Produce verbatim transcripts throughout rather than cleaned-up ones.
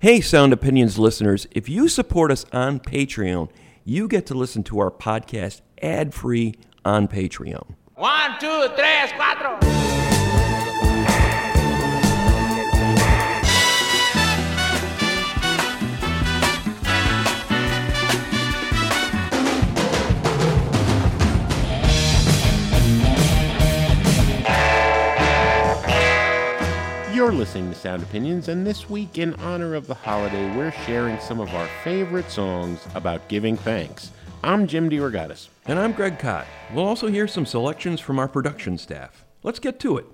Hey, Sound Opinions listeners, if you support us on Patreon, you get to listen to our podcast ad-free on Patreon. One, two, tres, cuatro. You're listening to Sound Opinions, and this week, in honor of the holiday, we're sharing some of our favorite songs about giving thanks. I'm Jim DeRogatis. And I'm Greg Kot. We'll also hear some selections from our production staff. Let's get to it.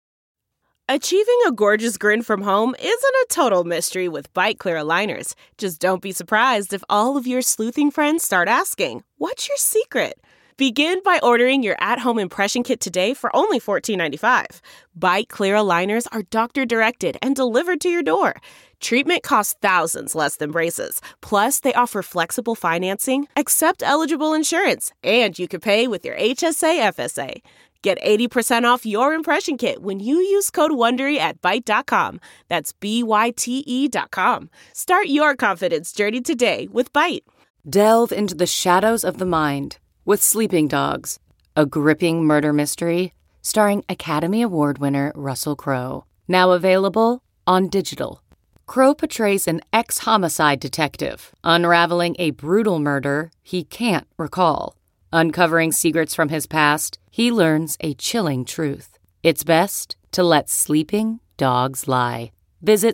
Achieving a gorgeous grin from home isn't a total mystery with Byte Clear aligners. Just don't be surprised if all of your sleuthing friends start asking, "What's your secret?" Begin by ordering your at-home impression kit today for only fourteen ninety-five. Byte Clear aligners are doctor-directed and delivered to your door. Treatment costs thousands less than braces. Plus, they offer flexible financing, accept eligible insurance, and you can pay with your H S A F S A. Get eighty percent off your impression kit when you use code WONDERY at byte dot com. That's B Y T E dot com. Start your confidence journey today with Byte. Delve into the shadows of the mind with Sleeping Dogs, a gripping murder mystery starring Academy Award winner Russell Crowe. Now available on digital. Crowe portrays an ex-homicide detective unraveling a brutal murder he can't recall. Uncovering secrets from his past, he learns a chilling truth. It's best to let sleeping dogs lie. Visit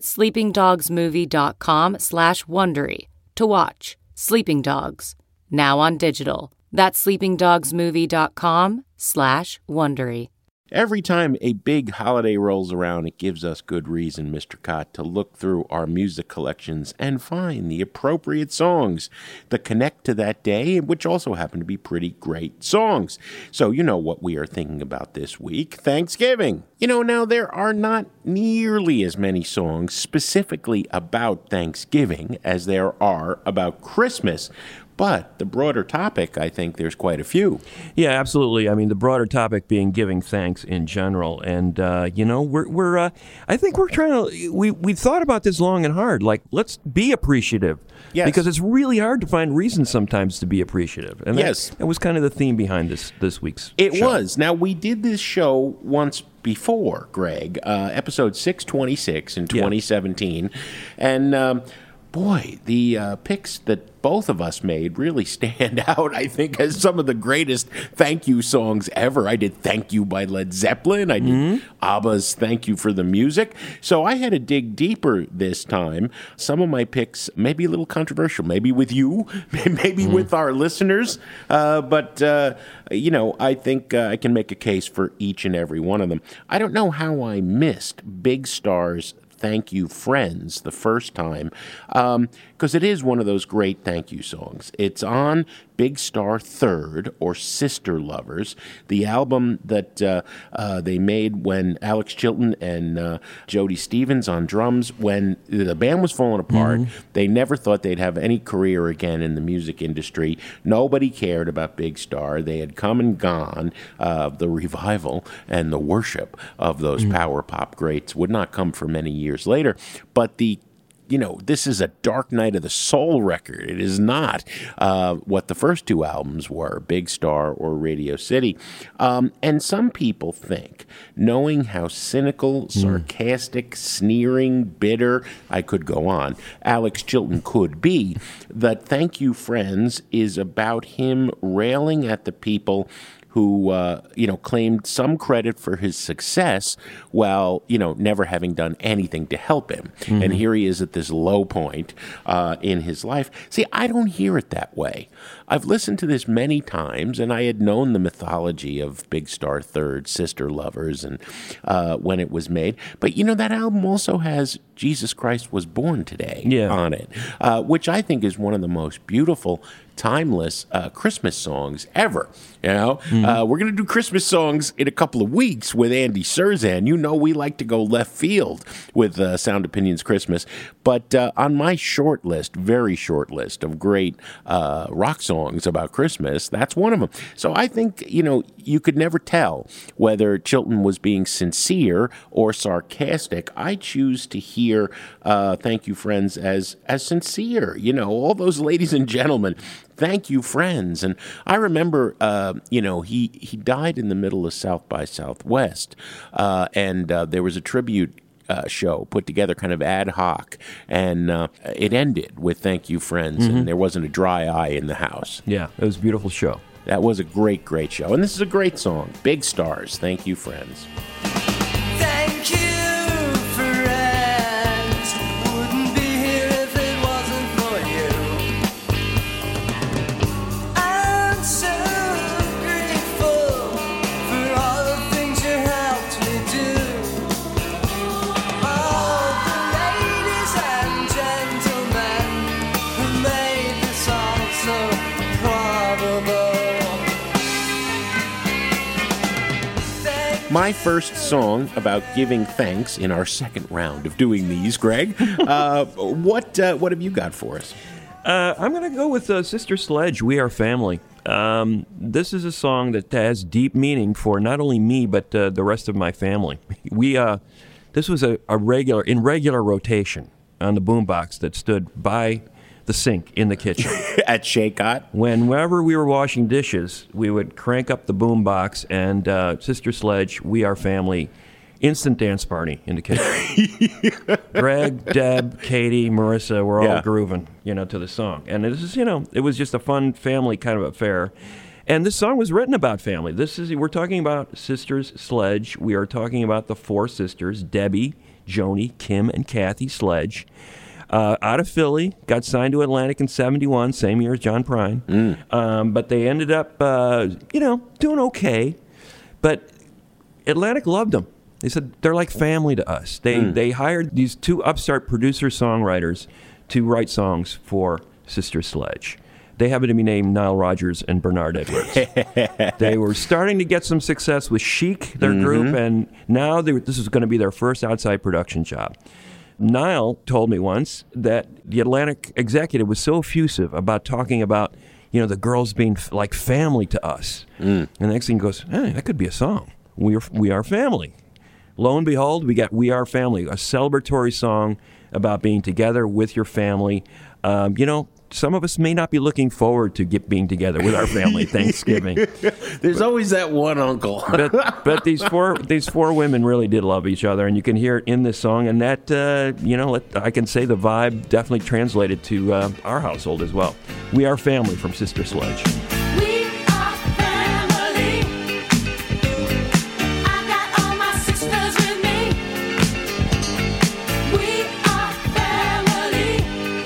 sleepingdogsmovie.com slash Wondery to watch Sleeping Dogs, now on digital. That's sleepingdogsmovie.com slash Wondery. Every time a big holiday rolls around, it gives us good reason, Mister Kot, to look through our music collections and find the appropriate songs that connect to that day, which also happen to be pretty great songs. So you know what we are thinking about this week, Thanksgiving. You know, now there are not nearly as many songs specifically about Thanksgiving as there are about Christmas. But the broader topic, I think there's quite a few. Yeah, absolutely. I mean, the broader topic being giving thanks in general. And, uh, you know, we're, we're uh, I think we're trying to, we, we've thought about this long and hard. Like, let's be appreciative. Yes. Because it's really hard to find reasons sometimes to be appreciative. And yes. that, that was kind of the theme behind this, this week's It show. was. Now, we did this show once before, Greg, uh, episode six twenty-six in twenty seventeen. Yeah. And, um, boy, the uh, picks that both of us made really stand out, I think, as some of the greatest thank you songs ever. I did Thank You by Led Zeppelin. I did mm-hmm. ABBA's Thank You for the Music. So I had to dig deeper this time. Some of my picks may be a little controversial, maybe with you, maybe mm-hmm. with our listeners. Uh, but, uh, you know, I think uh, I can make a case for each and every one of them. I don't know how I missed Big Star's Thank You Friends the first time, because um, it is one of those great thank you songs. It's on Big Star Third, or Sister Lovers, the album that uh, uh, they made when Alex Chilton and uh, Jody Stevens on drums, when the band was falling apart. Mm-hmm. They never thought they'd have any career again in the music industry. Nobody cared about Big Star. They had come and gone. Uh, the revival and the worship of those mm-hmm. power pop greats would not come for many years later. But the You know, this is a Dark Night of the Soul record. It is not uh, what the first two albums were, Big Star or Radio City. Um, and some people think, knowing how cynical, sarcastic, mm. sneering, bitter, I could go on, Alex Chilton could be, that Thank You Friends is about him railing at the people who, uh, you know, claimed some credit for his success while, you know, never having done anything to help him. Mm-hmm. And here he is at this low point uh, in his life. See, I don't hear it that way. I've listened to this many times, and I had known the mythology of Big Star Third, Sister Lovers, and uh, when it was made. But, you know, that album also has Jesus Christ Was Born Today yeah. on it, uh, which I think is one of the most beautiful timeless uh, Christmas songs ever. You know, Mm-hmm. uh, we're going to do Christmas songs in a couple of weeks with Andy Surzan. You know, we like to go left field with uh, Sound Opinions Christmas. But uh, on my short list, very short list of great uh, rock songs about Christmas, that's one of them. So I think, you know, you could never tell whether Chilton was being sincere or sarcastic. I choose to hear uh, Thank You, Friends as, as sincere. You know, all those ladies and gentlemen, thank you, friends. And I remember, uh, you know, he, he died in the middle of South by Southwest, uh, and uh, there was a tribute uh, show put together kind of ad hoc, and uh, it ended with Thank You, Friends, Mm-hmm. and there wasn't a dry eye in the house. Yeah, it was a beautiful show. That was a great, great show. And this is a great song, Big Stars, Thank You, Friends. Thank you, friends. Wouldn't be here if it wasn't for you. I'm so grateful for all the things you helped me do. All the ladies and gentlemen who made this all so probable. My first song about giving thanks in our second round of doing these, Greg. Uh, what uh, what have you got for us? Uh, I'm going to go with uh, Sister Sledge, We Are Family. Um, this is a song that has deep meaning for not only me, but uh, the rest of my family. We uh, This was a, a regular, in regular rotation on the boombox that stood by the sink in the kitchen. At Shaycott? Whenever we were washing dishes, we would crank up the boombox and uh, Sister Sledge, We Are Family, instant dance party in the kitchen. Greg, Deb, Katie, Marissa were all Yeah. grooving, you know, to the song. And it was, you know, it was just a fun family kind of affair. And this song was written about family. This is we're talking about Sisters Sledge. We are talking about the four sisters, Debbie, Joni, Kim, and Kathy Sledge. Uh, out of Philly, got signed to Atlantic in seventy-one, same year as John Prine. Mm. Um, but they ended up, uh, you know, doing okay. But Atlantic loved them. They said, they're like family to us. They Mm. they hired these two upstart producer-songwriters to write songs for Sister Sledge. They happen to be named Nile Rodgers and Bernard Edwards. They were starting to get some success with Chic, their Mm-hmm. group, and now they, this is going to be their first outside production job. Niall told me once that the Atlantic executive was so effusive about talking about, you know, the girls being f- like family to us. Mm. And the next thing he goes, hey, that could be a song. We are, we are family. Lo and behold, we got We Are Family, a celebratory song about being together with your family. Um, you know, some of us may not be looking forward to get being together with our family at Thanksgiving. There's always that one uncle. but but these four these four women really did love each other, and you can hear it in this song. And that uh, you know, let, I can say the vibe definitely translated to uh, our household as well. We Are Family from Sister Sledge. We are family. I got all my sisters with me. We are family.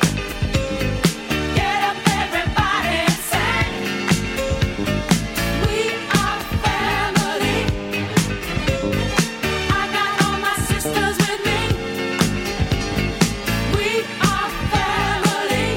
Get up, everybody, and sing. We are family. I got all my sisters with me. We are family.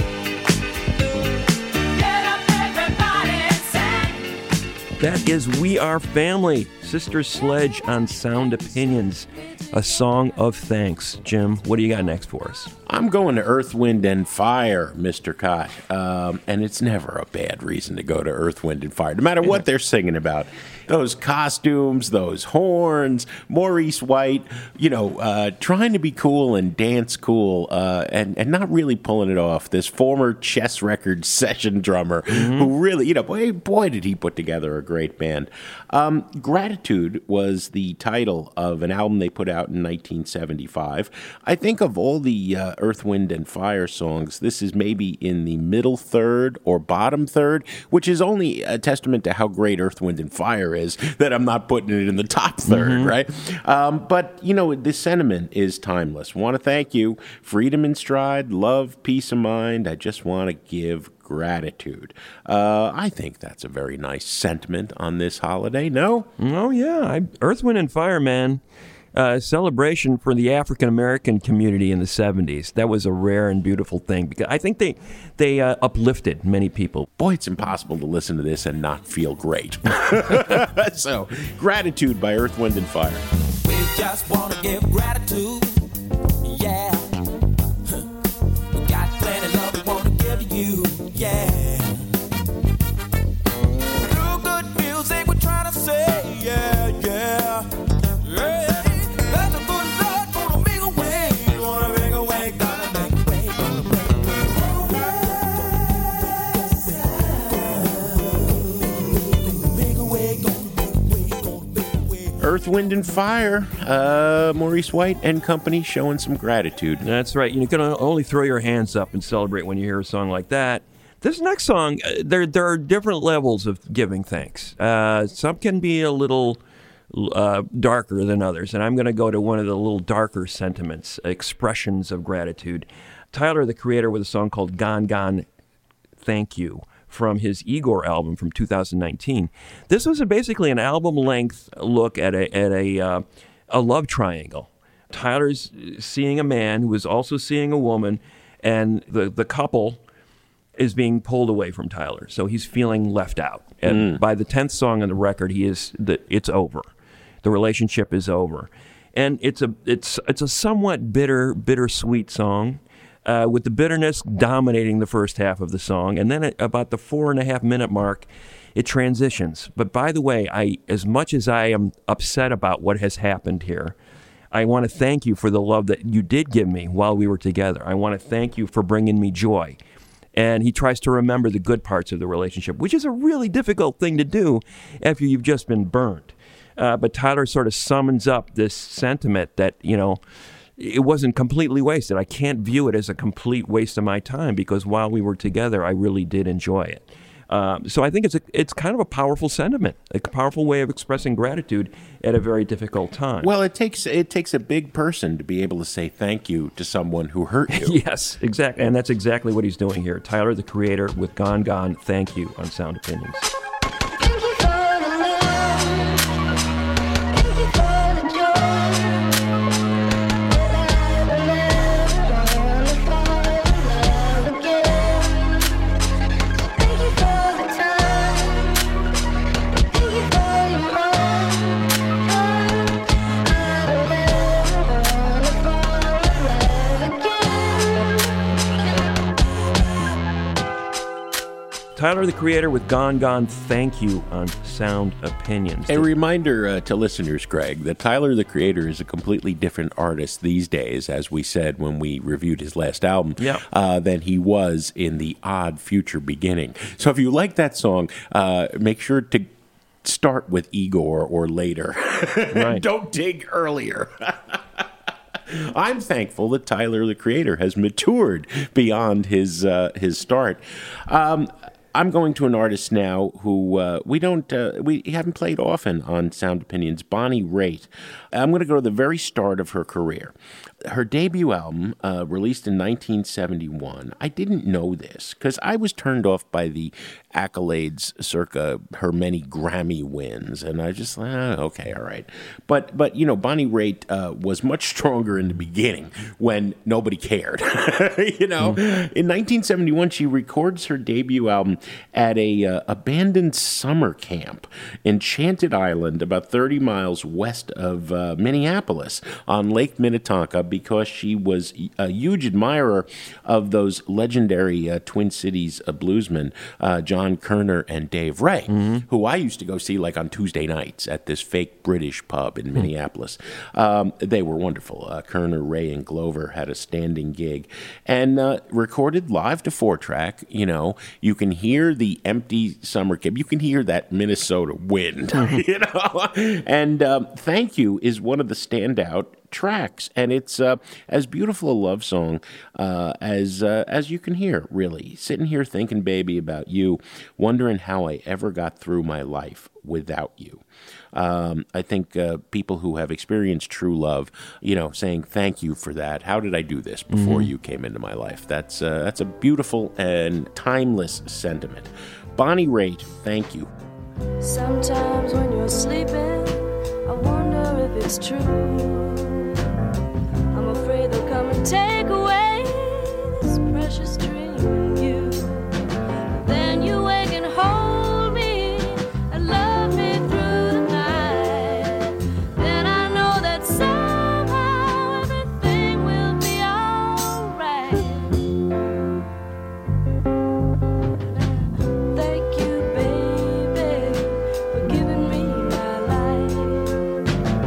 Get up, everybody, and sing. That is We Are Family, Sister Sledge on Sound Opinions, a song of thanks. Jim, what do you got next for us? I'm going to Earth, Wind, and Fire, Mister Cott. Um, and it's never a bad reason to go to Earth, Wind, and Fire, no matter what they're singing about. Those costumes, those horns, Maurice White, you know, uh, trying to be cool and dance cool uh, and, and not really pulling it off. This former chess record session drummer who really, you know, boy, boy, did he put together a great band. Um, Gratitude was the title of an album they put out in nineteen seventy-five. I think of all the uh, Earth, Wind, and Fire songs, this is maybe in the middle third or bottom third, which is only a testament to how great Earth, Wind, and Fire is that I'm not putting it in the top third, right? Um, but, you know, this sentiment is timeless. Want to thank you. Freedom in stride, love, peace of mind. I just want to give gratitude. Uh, I think that's a very nice sentiment on this holiday, no? Oh, yeah. I, Earth, Wind, and Fire, man. uh, celebration for the African American community in the seventies. That was a rare and beautiful thing because I think they they uh, uplifted many people. Boy, it's impossible to listen to this and not feel great. So, Gratitude by Earth, Wind, and Fire. We just want to give gratitude, yeah. Huh. We got plenty of love we want to give to you, yeah. Real good music we're trying to say, yeah, yeah. Yeah. There's a good Lord gonna make a way, gonna make a way, gonna make a way, gonna make a way, gonna make a way, gonna make a way. Earth, Wind, and Fire. Uh, Maurice White and company showing some gratitude. That's right. You can only throw your hands up and celebrate when you hear a song like that. This next song, uh, there there are different levels of giving thanks. Uh, some can be a little uh, darker than others, and I'm going to go to one of the little darker sentiments, expressions of gratitude. Tyler, the Creator, with a song called "Gone Gone, Thank You" from his Igor album from two thousand nineteen. This was a, basically an album-length look at a at a uh, a love triangle. Tyler's seeing a man who is also seeing a woman, and the the couple is being pulled away from Tyler, so he's feeling left out. And by the tenth song on the record, he is the it's over. The relationship is over, and it's a it's it's a somewhat bitter, bittersweet song, uh, with the bitterness dominating the first half of the song, and then at about the four and a half minute mark, it transitions. But by the way, I as much as I am upset about what has happened here, I want to thank you for the love that you did give me while we were together. I want to thank you for bringing me joy. And he tries to remember the good parts of the relationship, which is a really difficult thing to do after you've just been burned. Uh, but Tyler sort of summons up this sentiment that, you know, it wasn't completely wasted. I can't view it as a complete waste of my time because while we were together, I really did enjoy it. Um, so I think it's a, it's kind of a powerful sentiment, a powerful way of expressing gratitude at a very difficult time. Well, it takes it takes a big person to be able to say thank you to someone who hurt you. Yes, exactly, and that's exactly what he's doing here. Tyler, the Creator, with "Gone Gone, Thank You" on Sound Opinions. Thank you for the love. Thank you for the joy. That I never gonna fall in love again. Thank you for the time. Thank you for your love. I never gonna fall in love again. Tyler, the Creator, with "Gone Gone, Thank You" on Sound Opinions. A reminder uh, to listeners, Greg, that Tyler, the Creator, is a completely different artist these days, as we said when we reviewed his last album, Yeah. uh, than he was in the Odd Future Beginning. So if you like that song, uh, make sure to start with Igor or later. Right. Don't dig earlier. I'm thankful that Tyler, the Creator, has matured beyond his uh, his start. Um, I'm going to an artist now who uh, we don't uh, we haven't played often on Sound Opinions, Bonnie Raitt. I'm going to go to the very start of her career. Her debut album, uh, released in nineteen seventy-one, I didn't know this because I was turned off by the accolades circa her many Grammy wins, and I just, ah, okay, all right. But, but you know, Bonnie Raitt uh, was much stronger in the beginning when nobody cared. you know, mm. In nineteen seventy-one, she records her debut album at a uh, abandoned summer camp, Enchanted Island, about thirty miles west of uh, Minneapolis on Lake Minnetonka, because she was a huge admirer of those legendary uh, Twin Cities uh, bluesmen, uh, John Kerner and Dave Ray, mm-hmm. who I used to go see like on Tuesday nights at this fake British pub in mm-hmm. Minneapolis. Um, they were wonderful. Uh, Kerner, Ray, and Glover had a standing gig and uh, recorded live to four-track. You know, you can hear the empty summer camp. You can hear that Minnesota wind, you know. And um, Thank You is one of the standout tracks, and it's uh, as beautiful a love song uh, as uh, as you can hear, really. Sitting here thinking, baby, about you, wondering how I ever got through my life without you. Um, I think uh, people who have experienced true love, you know, saying thank you for that. How did I do this before mm-hmm. you came into my life? That's uh, that's a beautiful and timeless sentiment. Bonnie Raitt, Thank You. Sometimes when you're sleeping, I wonder if it's true. take away this precious dream of you. Then you wake and hold me and love me through the night. Then I know that somehow everything will be alright. Thank you, baby, for giving me my life.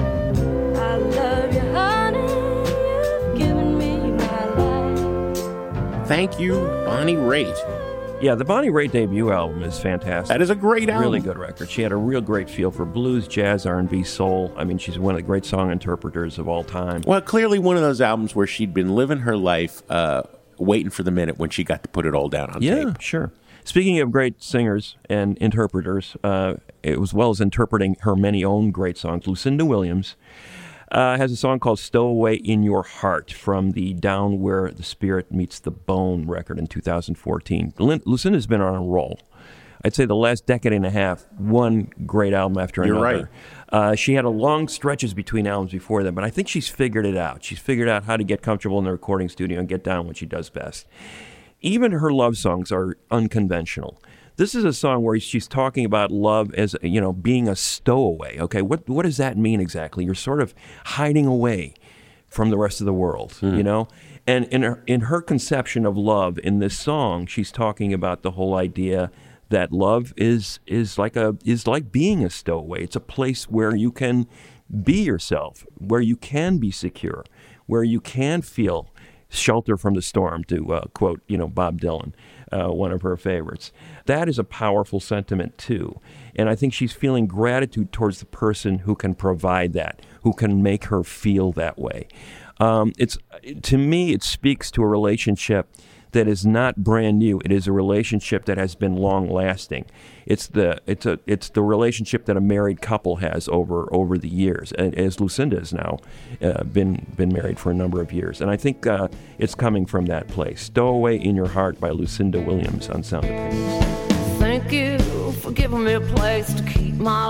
I love you, honey, you've given me my life. Thank you, Bonnie Raitt. Yeah, the Bonnie Raitt debut album is fantastic. That is a great album. Really good record. She had a real great feel for blues, jazz, R and B, soul. I mean, she's one of the great song interpreters of all time. Well, clearly one of those albums where she'd been living her life uh, waiting for the minute when she got to put it all down on Yeah, tape. sure. Speaking of great singers and interpreters, uh, as well as interpreting her many own great songs, Lucinda Williams uh, has a song called Stowaway in Your Heart from the Down Where the Spirit Meets the Bone record in two thousand fourteen. Lin- Lucinda's been on a roll. I'd say the last decade and a half, one great album after You're another. right. Uh, she had a long stretches between albums before that, but I think she's figured it out. She's figured out how to get comfortable in the recording studio and get down what she does best. Even her love songs are unconventional. This is a song where she's talking about love as, you know, being a stowaway. Okay, what what does that mean exactly? You're sort of hiding away from the rest of the world, you know? And in her, in her conception of love in this song, she's talking about the whole idea that love is is like a is like being a stowaway. It's a place where you can be yourself, where you can be secure, where you can feel shelter from the storm, to uh, quote, you know, Bob Dylan, uh, one of her favorites. That is a powerful sentiment too. And I think she's feeling gratitude towards the person who can provide that, who can make her feel that way. Um, it's to me, it speaks to a relationship that is not brand new. It is a relationship that has been long lasting. It's the it's a it's the relationship that a married couple has over over the years, and as Lucinda has now uh, been been married for a number of years. And I think uh, it's coming from that place. Stowaway in Your Heart by Lucinda Williams on Sound Opinions. Thank you for giving me a place to keep my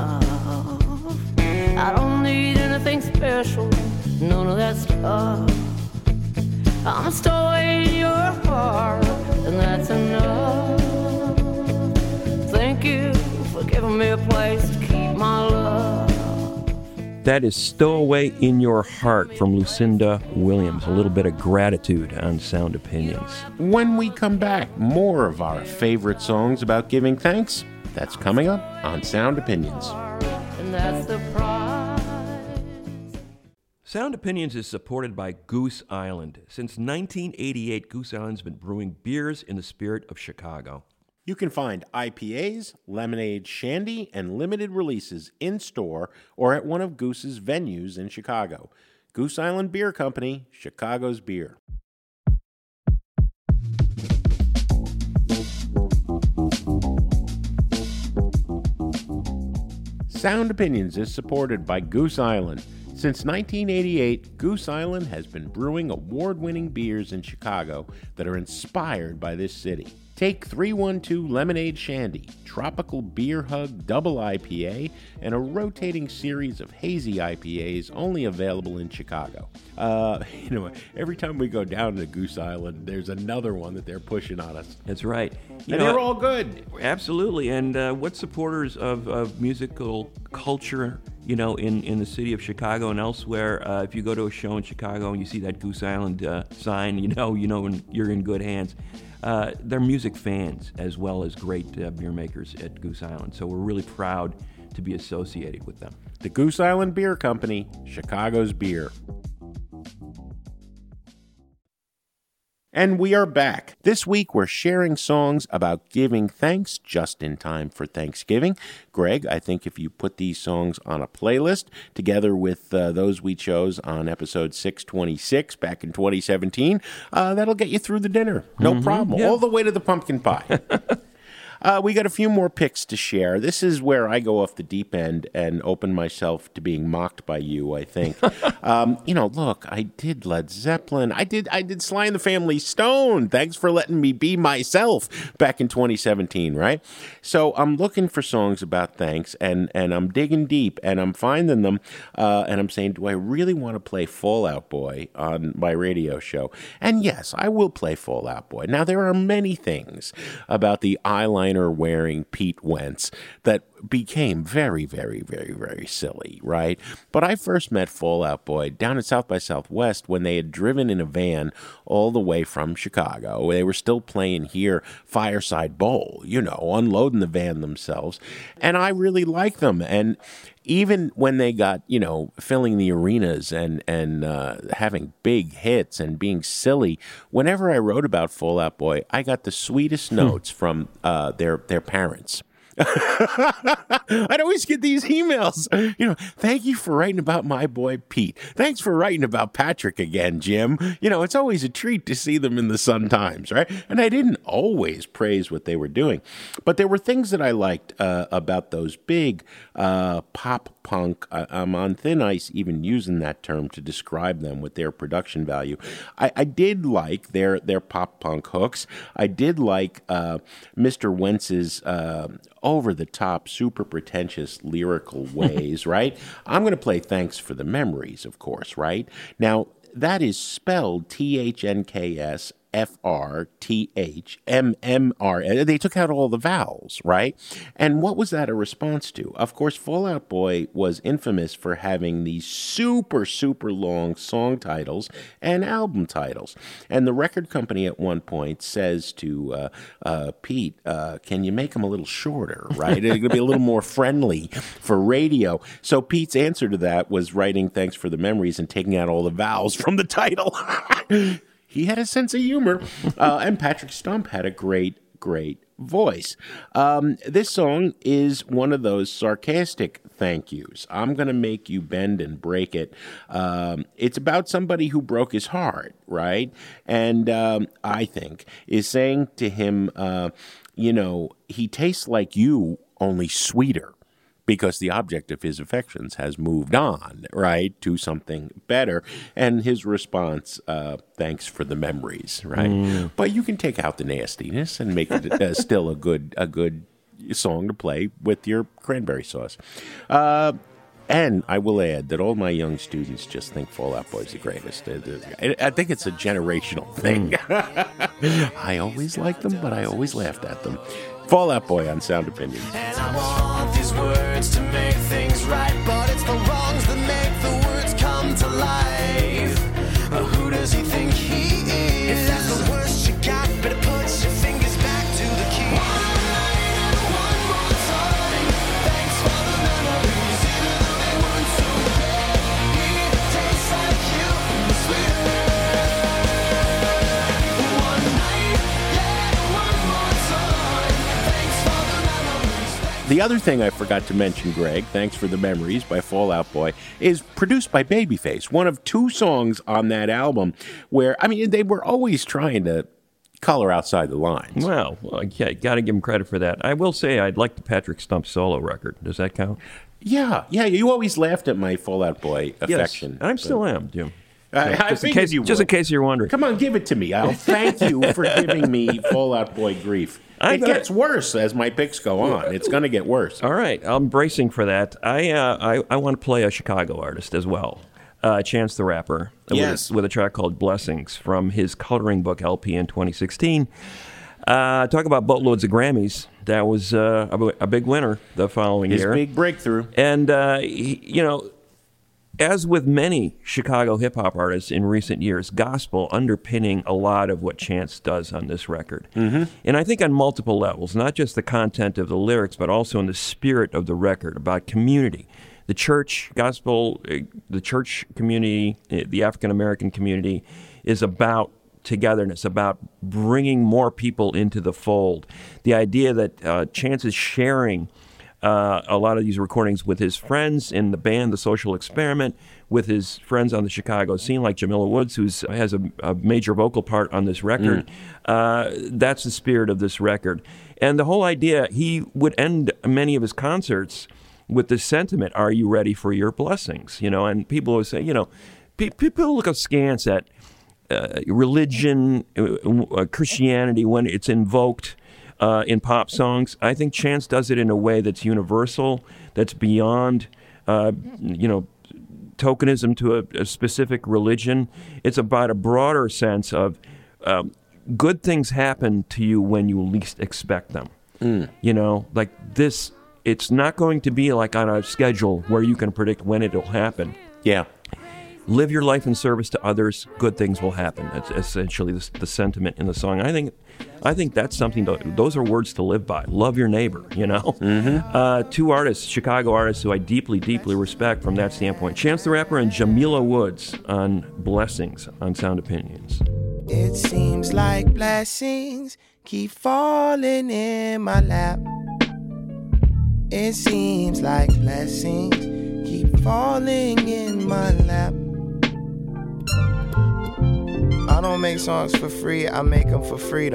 love. I don't need anything special, none of that stuff. I'm a stowaway in your heart, and that's enough. Thank you for giving me a place to keep my love. That is Stowaway in Your Heart from Lucinda Williams. A little bit of gratitude on Sound Opinions. When we come back, more of our favorite songs about giving thanks. That's coming up on Sound Opinions. And that's the prize. Sound Opinions is supported by Goose Island. Since nineteen eighty-eight, Goose Island's been brewing beers in the spirit of Chicago. You can find I P As, lemonade, shandy, and limited releases in-store or at one of Goose's venues in Chicago. Goose Island Beer Company, Chicago's beer. Sound Opinions is supported by Goose Island. Since nineteen eighty-eight, Goose Island has been brewing award-winning beers in Chicago that are inspired by this city. Take three one two Lemonade Shandy, Tropical Beer Hug Double I P A, and a rotating series of hazy I P As only available in Chicago. Uh, you know, every time we go down to Goose Island, there's another one that they're pushing on us. That's right. You And know, they're all good. Absolutely. And uh, what supporters of, of musical culture, you know, in, in the city of Chicago and elsewhere, uh, if you go to a show in Chicago and you see that Goose Island uh, sign, you know, you know you're in good hands. Uh, they're music fans as well as great uh, beer makers at Goose Island. So we're really proud to be associated with them. The Goose Island Beer Company, Chicago's beer. And we are back. This week we're sharing songs about giving thanks just in time for Thanksgiving. Greg, I think if you put these songs on a playlist together with uh, those we chose on episode six twenty-six back in twenty seventeen, uh, that'll get you through the dinner. No problem. yeah. All the way to the pumpkin pie. Uh, we got a few more picks to share. This is where I go off the deep end and open myself to being mocked by you, I think. um, you know, look, I did Led Zeppelin. I did I did Sly and the Family Stone. Thanks for letting me be myself back in twenty seventeen, right? So I'm looking for songs about thanks, and, and I'm digging deep, and I'm finding them, uh, and I'm saying, do I really want to play Fall Out Boy on my radio show? And yes, I will play Fall Out Boy. Now, there are many things about the eyeliner-wearing Pete Wentz that became very, very, very, very silly, right? But I first met Fall Out Boy down at South by Southwest when they had driven in a van all the way from Chicago. They were still playing here, Fireside Bowl, you know, unloading the van themselves. And I really liked them. And even when they got, you know, filling the arenas and, and uh, having big hits and being silly, whenever I wrote about Fall Out Boy, I got the sweetest notes from uh, their, their parents. I'd always get these emails, you know, thank you for writing about my boy Pete. Thanks for writing about Patrick again, Jim. You know, it's always a treat to see them in the Sun Times, right? And I didn't always praise what they were doing, but there were things that I liked uh, about those big uh, pop punk. I, I'm on thin ice even using that term to describe them with their production value. I, I did like their their pop punk hooks. I did like uh, Mister Wentz's uh, over-the-top, super pretentious lyrical ways, right? I'm going to play Thanks for the Memories, of course, right? Now, that is spelled T H N K S F R T H M M R. They took out all the vowels, right? And what was that a response to? Of course, Fall Out Boy was infamous for having these super, super long song titles and album titles. And the record company at one point says to uh, uh, Pete, uh, can you make them a little shorter, right? It's going to be a little more friendly for radio. So Pete's answer to that was writing Thanks for the Memories and taking out all the vowels from the title. He had a sense of humor, uh, and Patrick Stump had a great, great voice. Um, this song is one of those sarcastic thank yous. I'm going to make you bend and break it. Um, it's about somebody who broke his heart, right? And um, I think is saying to him, uh, you know, he tastes like you, only sweeter. Because the object of his affections has moved on, right, to something better. And his response, uh, thanks for the memories, right? Mm. But you can take out the nastiness and make it uh, still a good a good song to play with your cranberry sauce. Uh, and I will add that all my young students just think Fall Out Boy's the greatest. I think it's a generational thing. Mm. I always liked them, but I always laughed at them. Fall Out Boy on Sound Opinions. And I want these words to make things right, but it's the wrongs that make the words come to life. Uh, who does he think he is? If that's the worst you got, better put your fingers back to the key. One night and one more time. Thanks for the memories, even though they weren't so great. It tastes like you, sweeter. One night and one more time. The other thing I forgot to mention, Greg, Thanks for the Memories by Fall Out Boy, is produced by Babyface, one of two songs on that album where, I mean, they were always trying to color outside the lines. Well, well yeah, got to give him credit for that. I will say I'd like the Patrick Stump solo record. Does that count? Yeah, yeah, you always laughed at my Fall Out Boy affection. Yes, I still am, Jim. I, I just, in case, you just in case you're wondering. Come on, give it to me. I'll thank you for giving me Fall Out Boy grief. I it thought, gets worse as my picks go on. It's going to get worse. All right, I'm bracing for that. I uh, I, I want to play a Chicago artist as well, uh, Chance the Rapper, yes. with, with a track called Blessings from his coloring book L P in twenty sixteen. Uh, talk about boatloads of Grammys. That was uh, a, a big winner the following his year. His big breakthrough. And, uh, he, you know, as with many Chicago hip-hop artists in recent years, gospel underpinning a lot of what Chance does on this record. Mm-hmm. And I think on multiple levels, not just the content of the lyrics, but also in the spirit of the record, about community. The church, gospel, the church community, the African-American community is about togetherness, about bringing more people into the fold. The idea that uh, Chance is sharing Uh, a lot of these recordings with his friends in the band, The Social Experiment, with his friends on the Chicago scene, like Jamila Woods, who has a, a major vocal part on this record. Mm. Uh, that's the spirit of this record. And the whole idea, he would end many of his concerts with this sentiment, are you ready for your blessings? You know, and people would say, you know, pe- people look askance at uh, religion, uh, Christianity when it's invoked uh, in pop songs. I think Chance does it in a way that's universal, that's beyond, uh, you know, tokenism to a, a specific religion. It's about a broader sense of um, good things happen to you when you least expect them. Mm. You know, like this, it's not going to be like on a schedule where you can predict when it'll happen. Yeah. Live your life in service to others, good things will happen. That's essentially the, the sentiment in the song. I think I think that's something, to, those are words to live by. Love your neighbor, you know? Mm-hmm. Uh, two artists, Chicago artists who I deeply, deeply respect from that standpoint. Chance the Rapper and Jamila Woods on Blessings on Sound Opinions. It seems like blessings keep falling in my lap. It seems like blessings keep falling in my lap. I don't make songs for free, I make them for freedom.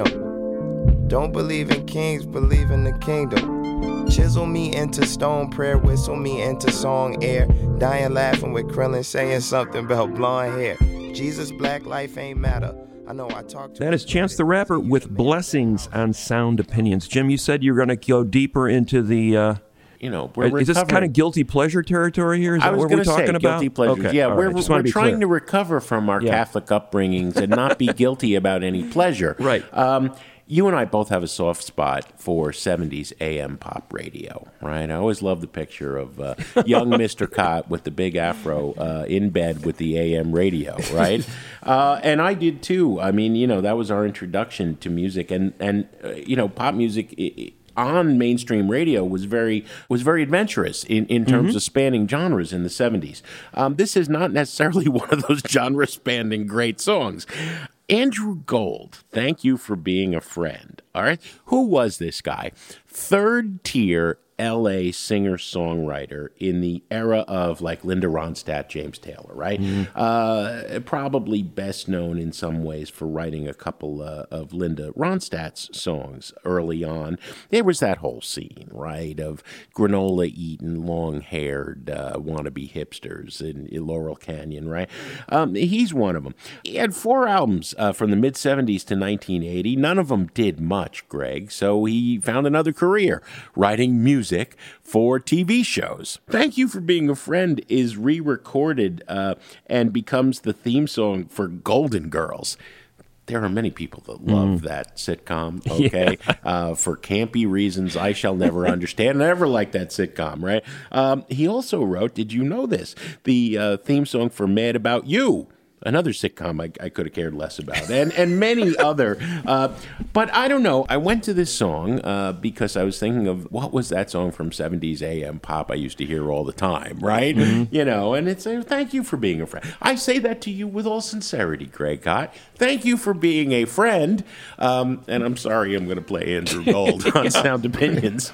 Don't believe in kings, believe in the kingdom. Chisel me into stone, prayer whistle me into song air. Dying laughing with Krillin saying something about blonde hair. Jesus, black life ain't matter. I know I talked to That is Chance the Rapper with Blessings on Sound Opinions. Jim, you said you're going to go deeper into the... Uh, You know, we're is this recovering. kind of guilty pleasure territory here? Is I that was what we're gonna talking say, about? guilty pleasures. Okay. Yeah, All we're, right. Just we're wanna be trying clear. to recover from our Yeah. Catholic upbringings and not be guilty about any pleasure. Right. Um, you and I both have a soft spot for seventies A M pop radio, right? I always love the picture of uh, young Mister Cott with the big afro uh, in bed with the A M radio, right? uh, and I did too. I mean, you know, that was our introduction to music, and and uh, you know, pop music. It, it, on mainstream radio was very was very adventurous in, in terms mm-hmm. of spanning genres in the seventies. Um, this is not necessarily one of those genre-spanning great songs. Andrew Gold, thank you for being a friend. All right, who was this guy? Third tier L A singer-songwriter in the era of like Linda Ronstadt, James Taylor, right? Mm-hmm. Uh, probably best known in some ways for writing a couple uh, of Linda Ronstadt's songs early on. There was that whole scene, right, of granola-eating, long-haired uh, wannabe hipsters in, in Laurel Canyon, right? Um, he's one of them. He had four albums uh, from the mid-seventies to nineteen eighty. None of them did much, Greg, so he found another career, writing music for T V shows. Thank You for Being a Friend is re-recorded uh, and becomes the theme song for Golden Girls. There are many people that love mm. that sitcom, okay, yeah. uh, for campy reasons I shall never understand. I never liked that sitcom, right? Um, he also wrote, did you know this, the uh, theme song for Mad About You, another sitcom I, I could have cared less about, and and many other. Uh, but I don't know. I went to this song uh, because I was thinking of what was that song from seventies A M pop I used to hear all the time, right? Mm-hmm. You know, and it's a thank you for being a friend. I say that to you with all sincerity, Greg Cott. Thank you for being a friend. Um, and I'm sorry I'm going to play Andrew Gold on yeah. Sound Opinions.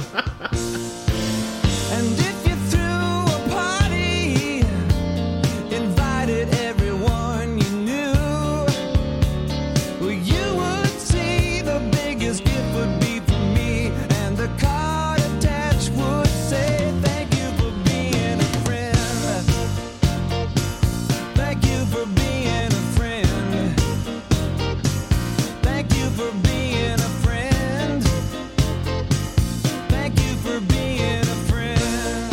And if you threw a party, invited everyone you knew, well, you would see the biggest gift would be from me, and the card attached would say, thank you for being a friend. Thank you for being a friend. Thank you for being a friend. Thank you for being a friend.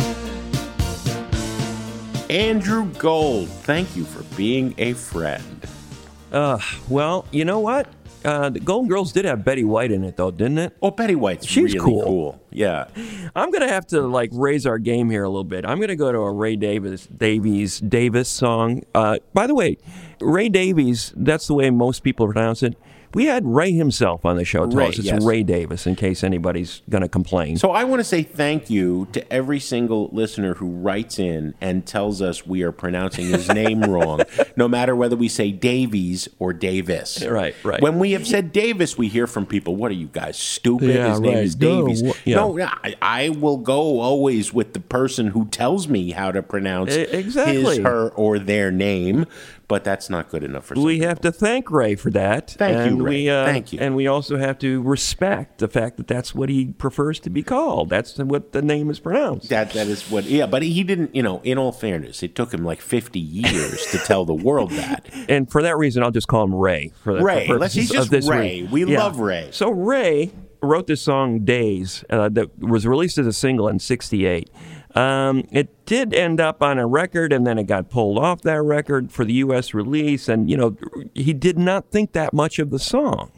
Andrew Gold, thank you for being a friend. Uh, well, you know what? Uh, the Golden Girls did have Betty White in it, though, didn't it? Oh, Betty White's She's really cool. cool. Yeah. I'm going to have to, like, raise our game here a little bit. I'm going to go to a Ray Davis, Davies Davis song. Uh, by the way, Ray Davies, that's the way most people pronounce it. We had Ray himself on the show. Tell Ray, us. It's yes. Ray Davis, in case anybody's going to complain. So I want to say thank you to every single listener who writes in and tells us we are pronouncing his name wrong, no matter whether we say Davies or Davis. Right, right. When we have said Davis, we hear from people, what are you guys, stupid? Yeah, his name right. is No, Davies. wha- yeah. No, I, I will go always with the person who tells me how to pronounce E- exactly. his, her, or their name, but that's not good enough for some We have to thank Ray for that. Thank you, and Ray. We, uh, Thank you. And we also have to respect the fact that that's what he prefers to be called. That's what the name is pronounced. That that is what, yeah. But he didn't, you know. In all fairness, it took him like fifty years to tell the world that. And for that reason, I'll just call him Ray. For the Ray, for let's- he's purposes just of this Ray. week. We love Ray. So Ray wrote this song "Days" uh, that was released as a single in sixty-eight. Um, it did end up on a record, and then it got pulled off that record for the U S release. And you know, he did not think that much of the song.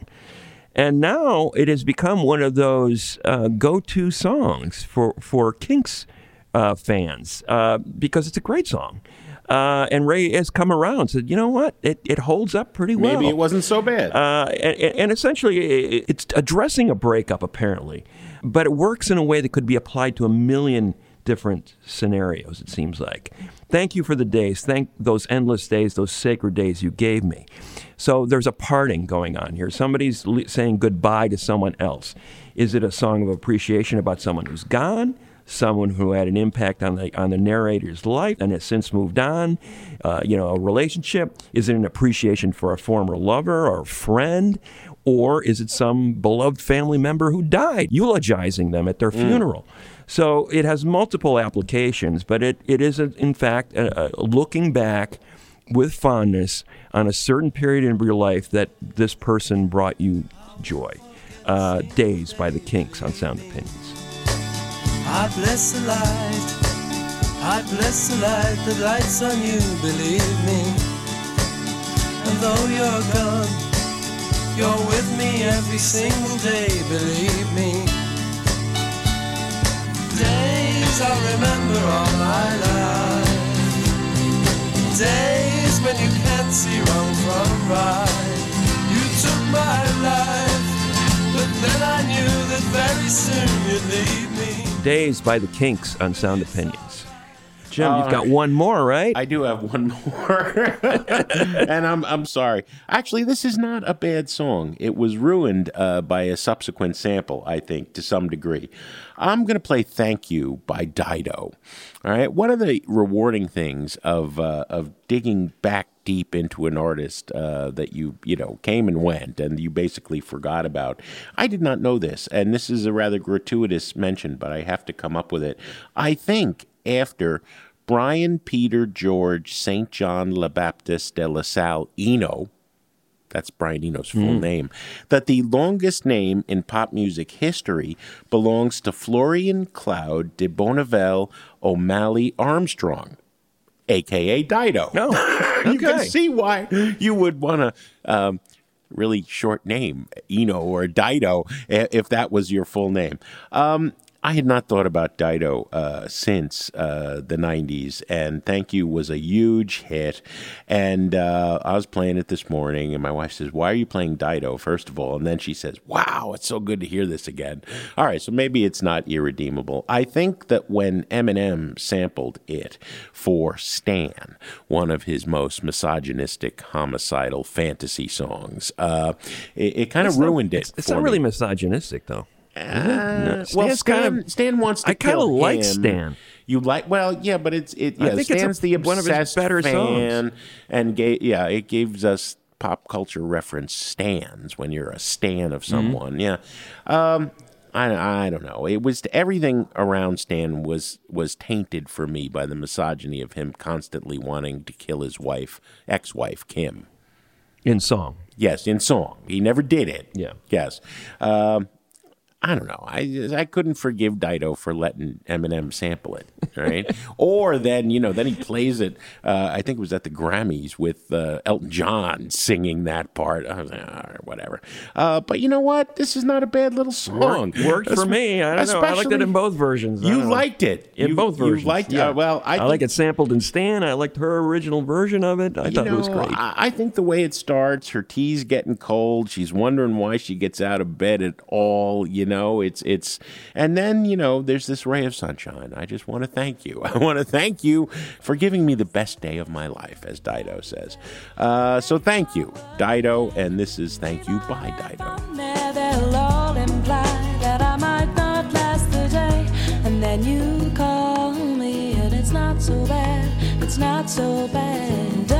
And now it has become one of those uh, go-to songs for for Kinks uh, fans uh, because it's a great song. Uh, and Ray has come around and said, you know what, it, it holds up pretty well. Maybe it wasn't so bad. Uh, and, and essentially, it- it's addressing a breakup, apparently. But it works in a way that could be applied to a million different scenarios, it seems like. Thank you for the days. Thank those endless days, those sacred days you gave me. So there's a parting going on here. Somebody's le- saying goodbye to someone else. Is it a song of appreciation about someone who's gone? Someone who had an impact on the on the narrator's life and has since moved on? Uh, you know, a relationship? Is it an appreciation for a former lover or friend? Or is it some beloved family member who died, eulogizing them at their funeral? So it has multiple applications, but it, it is, a, in fact, a, a looking back with fondness on a certain period in your life that this person brought you joy. Uh, Days by the Kinks on Sound Opinions. I bless the light, I bless the light that lights on you, believe me. And though you're gone, you're with me every single day, believe me. Days I remember all my life, days when you can't see wrong from right. You took my life, but then I knew that very soon you'd leave me. Days by the Kinks on Sound Opinions. Jim, you've Uh, got one more, right? I do have one more, and I'm I'm sorry. Actually, this is not a bad song. It was ruined uh, by a subsequent sample, I think, to some degree. I'm going to play "Thank You" by Dido. All right, one of the rewarding things of uh, of digging back deep into an artist uh, that you you know came and went and you basically forgot about. I did not know this, and this is a rather gratuitous mention, but I have to come up with it. I think after Brian Peter George Saint John Le Baptiste de La Salle Eno, that's Brian Eno's full name, that the longest name in pop music history belongs to Florian Cloud de Bonneville O'Malley Armstrong, a k a. Dido. No. You can Okay. see why you would want to um, really short name Eno or Dido i- if that was your full name. Um, I had not thought about Dido uh, since uh, the nineties, and Thank You was a huge hit. And uh, I was playing it this morning, and my wife says, why are you playing Dido, first of all? And then she says, wow, it's so good to hear this again. All right, so maybe it's not irredeemable. I think that when Eminem sampled it for Stan, one of his most misogynistic, homicidal fantasy songs, uh, it, it kind of It's not- ruined it It's, it's for not really me. misogynistic, though. Uh, Stan's well, Stan, kind of- Stan wants to I kinda kill like him. Stan. You like? Well, yeah, but it's it. I Yeah, think it's a- Stan's the one of his obsessed better fan, and ga- yeah, it gives us pop culture reference stans when you're a stan of someone. Yeah, um, I I don't know. It was everything around Stan was was tainted for me by the misogyny of him constantly wanting to kill his wife, ex-wife Kim. In song. Yes, in song. He never did it. Yeah. Yes. Um, I don't know. I I couldn't forgive Dido for letting Eminem sample it, right? Or then, you know, then he plays it, uh, I think it was at the Grammys with uh, Elton John singing that part. I was like, oh, whatever. Uh, but you know what? This is not a bad little song. Worked, worked for me. I don't know. I liked it in both versions. I You don't know. liked it. In you, both versions. You liked yeah. uh, well, I, I think, like it sampled in Stan. I liked her original version of it. I you thought know, it was great. I, I think the way it starts, her tea's getting cold. She's wondering why she gets out of bed at all. You know, it's it's, and then you know, there's this ray of sunshine. I just want to thank you. I want to thank you for giving me the best day of my life, as Dido says. Uh, so thank you, Dido, and this is Thank You by Dido. There they'll all imply that I might not last the day, and then you call me and it's not so bad, it's not so bad.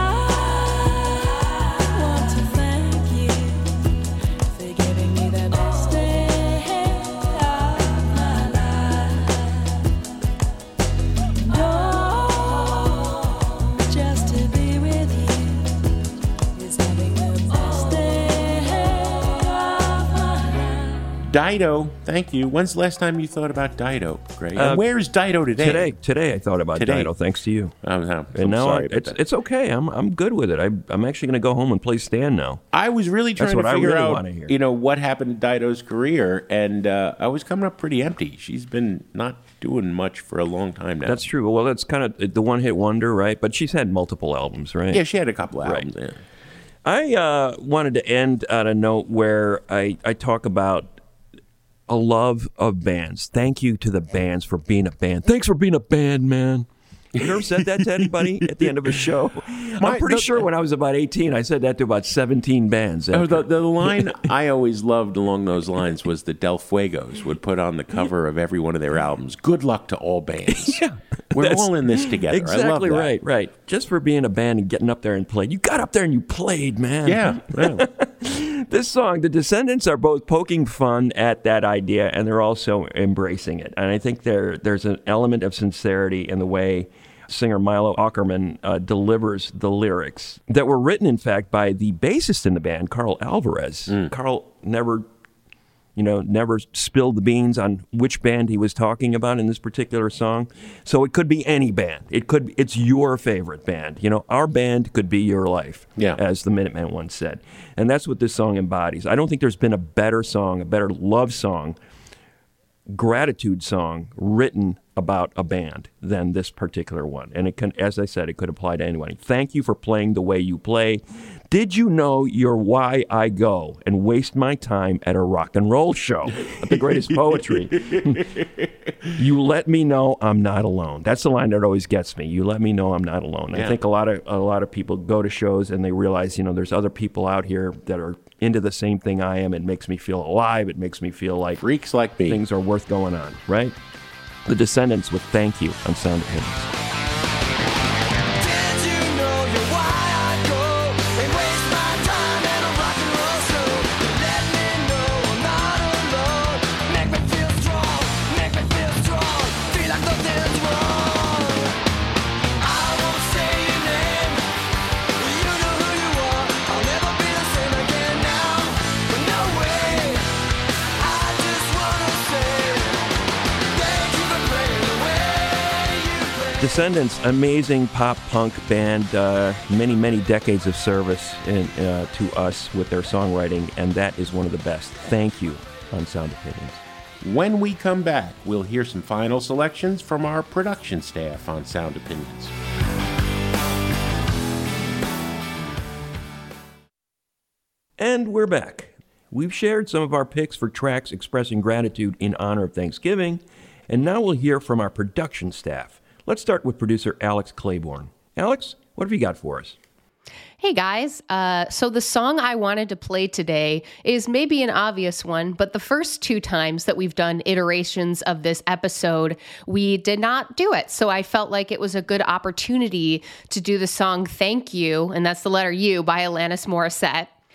I want to thank you for giving me the best day of my life. Oh, just to be with you is having the best day of my life. Dido, thank you. When's the last time you thought about Dido, Greg? Uh, and where is Dido today? Today, today I thought about Today. Dido, thanks to you. Oh, no, And I'm now sorry I, about it's that. it's okay. I'm I'm good with it. I, I'm actually going to go home and play Stan now. I was really trying That's what to I figure really out, wanna hear. you know, what happened to Dido's career, and uh, I was coming up pretty empty. She's been not doing much for a long time now. That's true. Well, that's kind of the one hit wonder, right? But she's had multiple albums, right? Yeah, she had a couple of Right. albums. Yeah. I uh, wanted to end on a note where I, I talk about a love of bands. Thank you to the bands for being a band. Thanks for being a band, man. You ever said that to anybody at the end of a show? My- I'm pretty the- sure when I was about eighteen, I said that to about seventeen bands. Oh, after. the, the line I always loved along those lines was the Del Fuegos would put on the cover of every one of their albums, "Good luck to all bands." Yeah, We're that's all in this together. Exactly I love that. right, right. Just for being a band and getting up there and playing. You got up there and you played, man. Yeah. yeah. This song, the Descendants are both poking fun at that idea and they're also embracing it. And I think there there's an element of sincerity in the way singer Milo Ackerman uh, delivers the lyrics that were written, in fact, by the bassist in the band, Carl Alvarez. Carl never, you know, never spilled the beans on which band he was talking about in this particular song. So it could be any band. It could be, it's your favorite band. You know, our band could be your life, Yeah. as the Minutemen once said. And that's what this song embodies. I don't think there's been a better song, a better love song, gratitude song written about a band than this particular one. And it can, as I said, it could apply to anyone. Thank you for playing the way you play. Did you know you're why I go and waste my time at a rock and roll show? The greatest poetry. You let me know I'm not alone. That's the line that always gets me. You let me know I'm not alone. Yeah. I think a lot of a lot of people go to shows and they realize, you know, there's other people out here that are into the same thing I am. It makes me feel alive. It makes me feel like Freaks like me. things are worth going on, right? The Descendants with Thank You on Sound Opinions. Did you know you're why I go and waste my time at a rock and roll show? Let me know I'm not alone. Make me feel strong, make me feel strong. Feel like nothing's wrong. I won't say your name. You know who you are. I'll never be the same again now. But no way. I just wanna say thank you for playing the way you play. Descendants, amazing pop punk band, uh, many, many decades of service in, uh, to us with their songwriting, and that is one of the best. Thank you on Sound Opinions. When we come back, we'll hear some final selections from our production staff on Sound Opinions. And we're back. We've shared some of our picks for tracks expressing gratitude in honor of Thanksgiving, and now we'll hear from our production staff. Let's start with producer Alex Claiborne. Alex, what have you got for us? Hey guys, uh, so the song I wanted to play today is maybe an obvious one, but the first two times that we've done iterations of this episode, we did not do it. So I felt like it was a good opportunity to do the song Thank You, and that's the letter U by Alanis Morissette.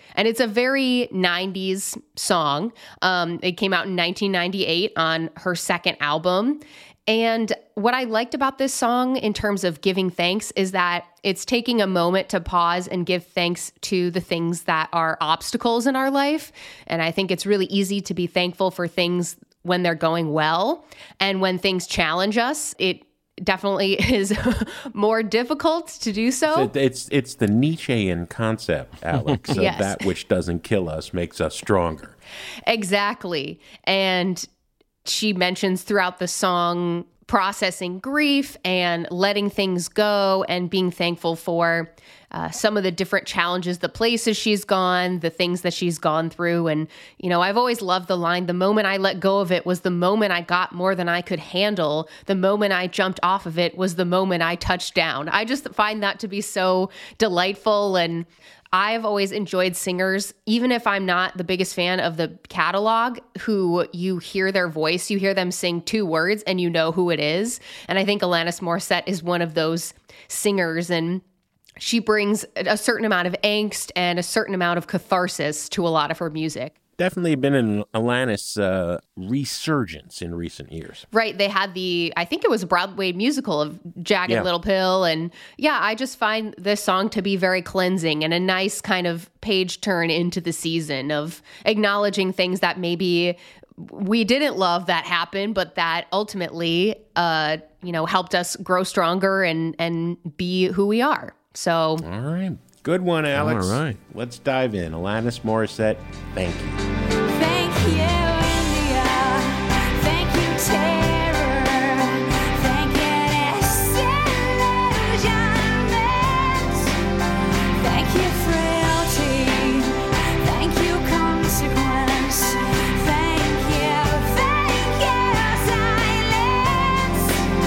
And it's a very nineties song. Um, it came out in nineteen ninety-eight on her second album. And what I liked about this song in terms of giving thanks is that it's taking a moment to pause and give thanks to the things that are obstacles in our life. And I think it's really easy to be thankful for things when they're going well. And when things challenge us, it definitely is more difficult to do so. It- It's it's the Nietzschean concept, Alex, of Yes. that which doesn't kill us makes us stronger. Exactly. And she mentions throughout the song processing grief and letting things go and being thankful for uh, some of the different challenges, the places she's gone, the things that she's gone through. And, you know, I've always loved the line, the moment I let go of it was the moment I got more than I could handle. The moment I jumped off of it was the moment I touched down. I just find that to be so delightful. And I've always enjoyed singers, even if I'm not the biggest fan of the catalog, who you hear their voice, you hear them sing two words and you know who it is. And I think Alanis Morissette is one of those singers, and she brings a certain amount of angst and a certain amount of catharsis to a lot of her music. Definitely been an Alanis uh, resurgence in recent years. Right. They had the, I think it was a Broadway musical of Jagged Yeah. Little Pill. And yeah, I just find this song to be very cleansing and a nice kind of page turn into the season of acknowledging things that maybe we didn't love that happened, but that ultimately, uh, you know, helped us grow stronger and, and be who we are. So, All right. Good one, Alex. All right. Let's dive in. Alanis Morissette, thank you. Thank you, India. Thank you, terror. Thank you, disillusionment. Thank you, frailty. Thank you, consequence. Thank you, thank you, silence.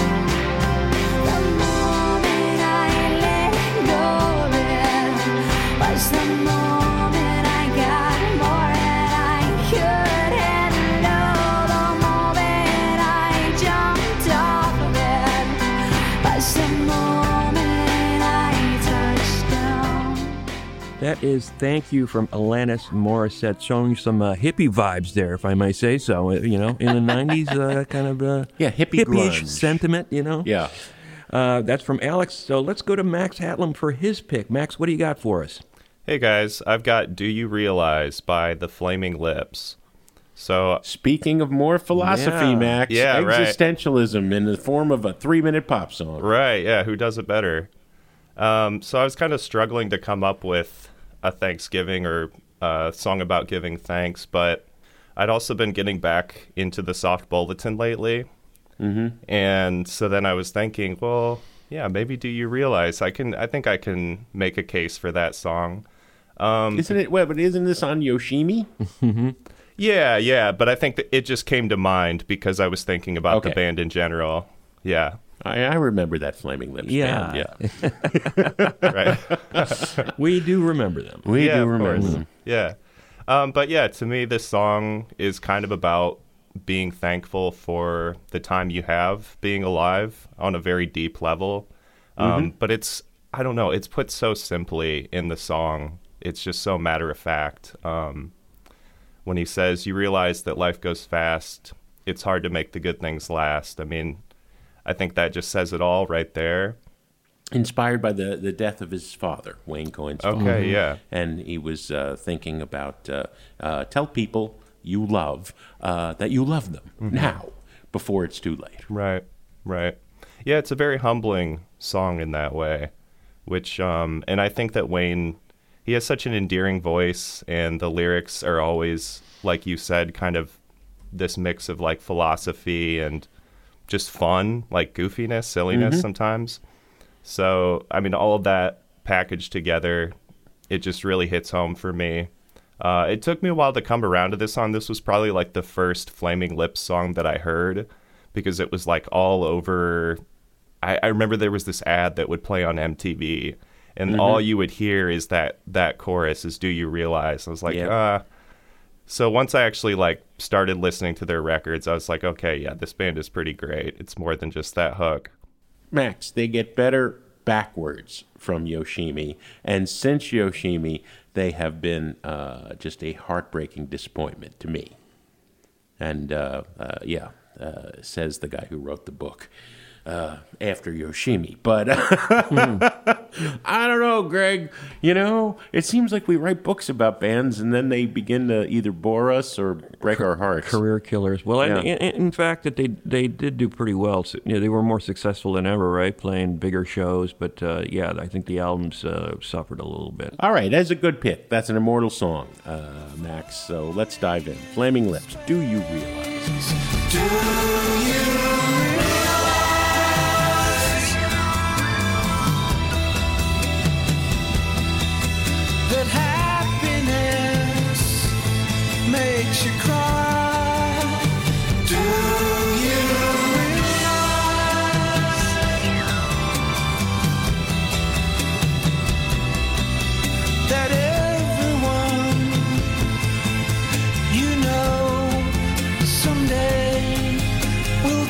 The moment I let go of it was the moment I got more than I could handle. The moment I jumped off of it was the moment I touched down. That is Thank You from Alanis Morissette, showing some uh, hippie vibes there, if I may say so. Uh, You know, in the nineties, uh, kind of uh, Yeah, hippie hippie-ish grunge. sentiment, you know? Yeah. Uh, that's from Alex. So let's go to Max Hatlam for his pick. Max, what do you got for us? Hey guys, I've got Do You Realize by the Flaming Lips. So, Speaking of more philosophy, Yeah. Max, Yeah, right. existentialism in the form of a three-minute pop song. right, yeah, who does it better? Um, so I was kind of struggling to come up with a Thanksgiving or a song about giving thanks, but I'd also been getting back into the Soft Bulletin lately. Mm-hmm. And so then I was thinking, well, yeah, maybe Do You Realize? I can, I think I can make a case for that song. Isn't it? Well, but isn't this on Yoshimi? Yeah, yeah, but I think that it just came to mind because I was thinking about Okay. the band in general. Yeah, I, I remember that Flaming Lips Yeah. band. Yeah, right. We do remember them. we yeah, do of remember course. them. Yeah. Um, but yeah, to me, this song is kind of about being thankful for the time you have being alive on a very deep level. Um, But it's, I don't know, it's put so simply in the song. It's just so matter of fact. Um, when he says, you realize that life goes fast, it's hard to make the good things last. I mean, I think that just says it all right there. Inspired by the, the death of his father, Wayne Coyne's Okay, father. yeah. And he was uh, thinking about uh, uh, tell people you love uh, that you love them now before it's too late. Right, right. Yeah, it's a very humbling song in that way, which, um, and I think that Wayne, he has such an endearing voice, and the lyrics are always, like you said, kind of this mix of like philosophy and just fun, like goofiness, silliness sometimes. So, I mean, all of that packaged together, it just really hits home for me. Uh, it took me a while to come around to this song. This was probably like the first Flaming Lips song that I heard because it was like all over. I, I remember there was this ad that would play on M T V, and all you would hear is that that chorus is "Do You Realize?" I was like, Yep. uh. So once I actually like started listening to their records, I was like, okay, yeah, this band is pretty great. It's more than just that hook. Max, they get better backwards from Yoshimi. And since Yoshimi, they have been uh, just a heartbreaking disappointment to me. And uh, uh, yeah, uh, says the guy who wrote the book uh, after Yoshimi. But mm. I don't know, Greg. You know, it seems like we write books about bands and then they begin to either bore us or break our hearts. Career killers. Well, Yeah. in, in, in fact, that they they did do pretty well. So, you know, they were more successful than ever, right? Playing bigger shows. But uh, yeah, I think the albums uh, suffered a little bit. All right, that's a good pick. That's an immortal song, uh, Max. So let's dive in. Flaming Lips, Do You Realize? Do you realize that happiness makes you cry? Do you realize that everyone you know someday will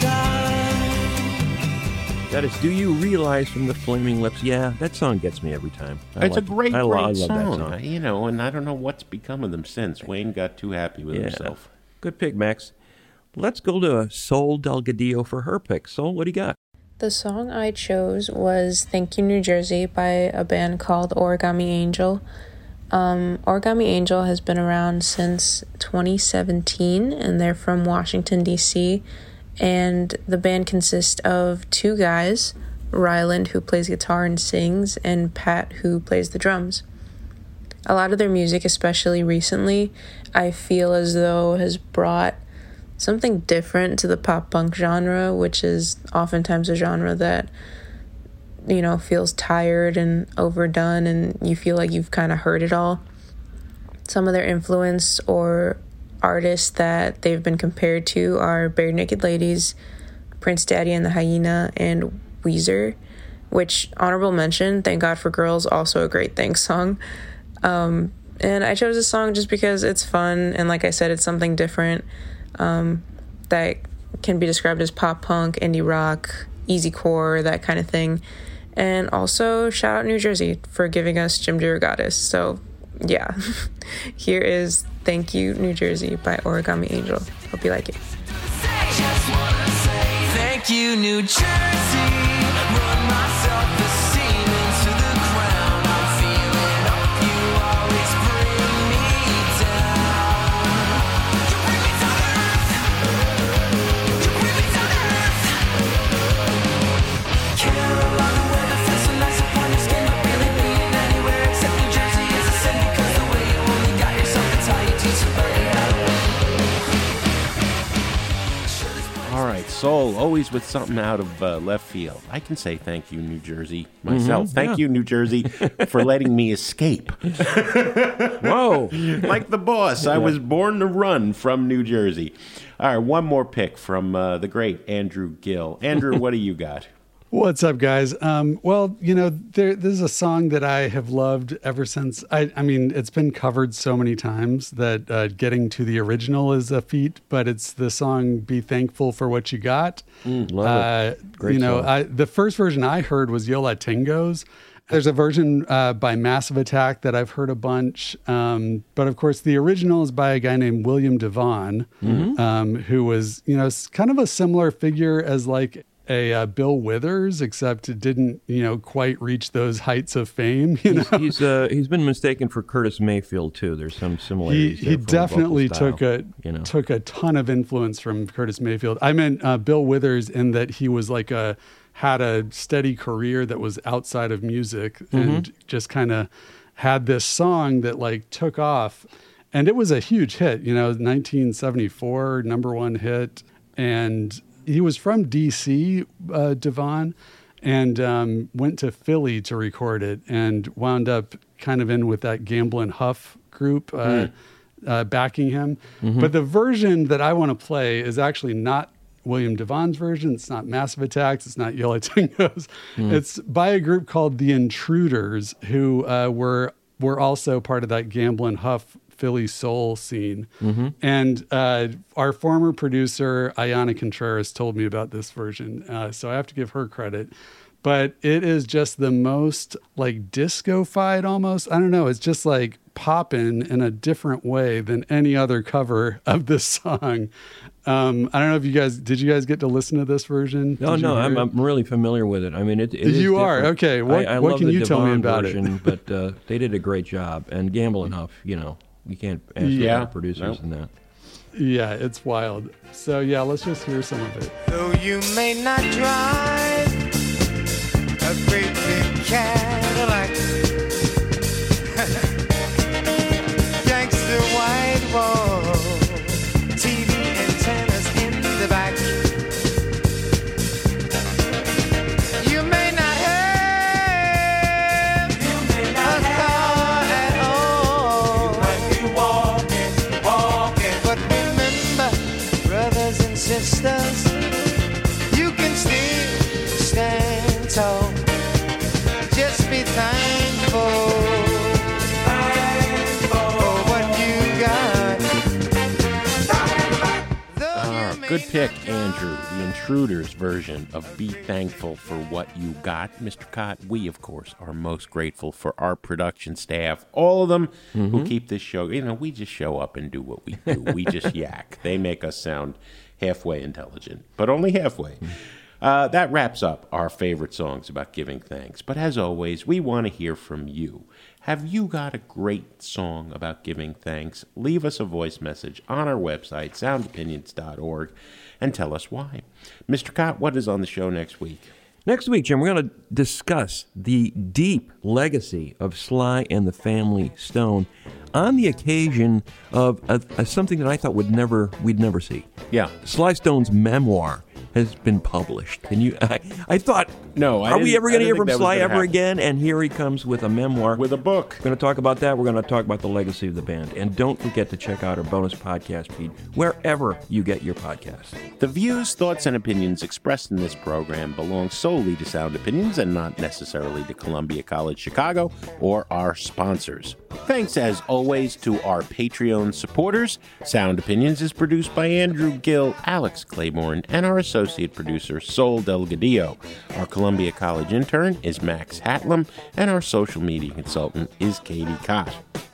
die? That is Do You Realize from the Flaming Lips. Yeah, that song gets me every time. I It's like a great, it. I, lo- great I love song. that song. You know, and I don't know what's become of them since. Wayne got too happy with Yeah. himself. Good pick, Max. Let's go to Sol Delgadillo for her pick. Sol, what do you got? The song I chose was Thank You, New Jersey by a band called Origami Angel. Um, Origami Angel has been around since twenty seventeen, and they're from Washington, D C, and the band consists of two guys, Ryland, who plays guitar and sings, and Pat, who plays the drums. A lot of their music, especially recently, I feel as though has brought something different to the pop punk genre, which is oftentimes a genre that, you know, feels tired and overdone and you feel like you've kind of heard it all. Some of their influence or artists that they've been compared to are Bare Naked Ladies, Prince Daddy and the Hyena, and Weezer, which, honorable mention, Thank God for Girls, also a great thanks song. Um, and I chose this song just because it's fun, and like I said, it's something different um, that can be described as pop punk, indie rock, easy core, that kind of thing. And also, shout out New Jersey for giving us Jim DeRogatis. So, yeah. Here is Thank You, New Jersey by Origami Angel. Hope you like it. Thank you, New Jersey. Run my self-esteem into the ground. I'm feeling up, you always bring me down. You bring me down to earth. You bring me down to earth. Carolina weather feels so nice upon your skin, but really being anywhere except New Jersey is a sin because the way you only got yourself to tie you to somebody how to win. All right, Soul, always with something out of uh, left field. I can say thank you, New Jersey, myself. Mhm, thank yeah. you, New Jersey, for letting me escape. Whoa. Like the boss, I was born to run from New Jersey. All right, one more pick from uh, the great Andrew Gill. Andrew, what do you got? What's up, guys? Um, well, you know, there, this is a song that I have loved ever since. I, I mean, it's been covered so many times that uh, getting to the original is a feat. But it's the song "Be Thankful for What You Got." Mm, love uh, it. Great you know, song. I, the first version I heard was Yo La Tengo's. There's a version uh, by Massive Attack that I've heard a bunch. Um, but of course, the original is by a guy named William Devon, Mhm. um, who was, you know, s- kind of a similar figure as like a uh, Bill Withers, except it didn't, you know, quite reach those heights of fame. You He's know, he's, uh, he's been mistaken for Curtis Mayfield too. There's some he similarities. he there from definitely vocal took style, a you know. took a ton of influence from Curtis Mayfield. I meant uh, Bill Withers in that he was like a had a steady career that was outside of music and just kind of had this song that like took off, and it was a huge hit. You know, nineteen seventy-four number one hit, and he was from D C, uh, Devon, and um, went to Philly to record it and wound up kind of in with that Gamblin' Huff group uh, Mm. uh, backing him. Mhm. But the version that I want to play is actually not William Devon's version. It's not Massive Attacks. It's not Yo La Tengo's. Mm. It's by a group called The Intruders, who uh, were were also part of that Gamblin' Huff Philly soul scene. Mhm. And uh, our former producer, Ayana Contreras, told me about this version. Uh, so I have to give her credit. but it is just the most like disco-fied almost. I don't know. It's just like popping in a different way than any other cover of this song. Um, I don't know if you guys, did you guys get to listen to this version? No, Did you no, hear I'm, it? I'm really familiar with it. I mean, it, it is You are? different. Okay. What- I, I what love can the you tell me Devon about it? version, but uh, they did a great job. And Gamble and Huff, you know, you can't ask Yeah. for the producers in that. Yeah, it's wild. So yeah, let's just hear some of it. Though you may not drive a great big Cadillac, gangster white wall, T V antennas in the back. You may not have a car at all. You might be walking, walking. But remember, brothers and sisters, you can still stand tall. Just be thankful for what you got. Ah, good pick, Andrew. The Intruders version of Be Thankful for What You Got. Mister Cott, we, of course, are most grateful for our production staff, all of them who keep this show. You know, we just show up and do what we do. We just yak. They make us sound halfway intelligent, but only halfway. Uh, that wraps up our favorite songs about giving thanks. But as always, we want to hear from you. Have you got a great song about giving thanks? Leave us a voice message on our website, sound opinions dot org, and tell us why. Mister Cott, what is on the show next week? Next week, Jim, we're going to discuss the deep legacy of Sly and the Family Stone on the occasion of a, a, something that I thought would never we'd never see. Yeah. Sly Stone's memoir has been published. Can you? I, I thought, no, I are we didn't- ever I going to didn't hear think from that was Sly gonna ever happen. again? And here he comes with a memoir, with a book. We're going to talk about that. We're going to talk about the legacy of the band, and don't forget to check out our bonus podcast feed wherever you get your podcasts. The views, thoughts, and opinions expressed in this program belong solely to Sound Opinions and not necessarily to Columbia College Chicago or our sponsors. Thanks, as always, to our Patreon supporters. Sound Opinions is produced by Andrew Gill, Alex Claiborne, and our associate producer, Sol Delgadillo. Our Columbia College intern is Max Hatlam, and our social media consultant is Katie Cott.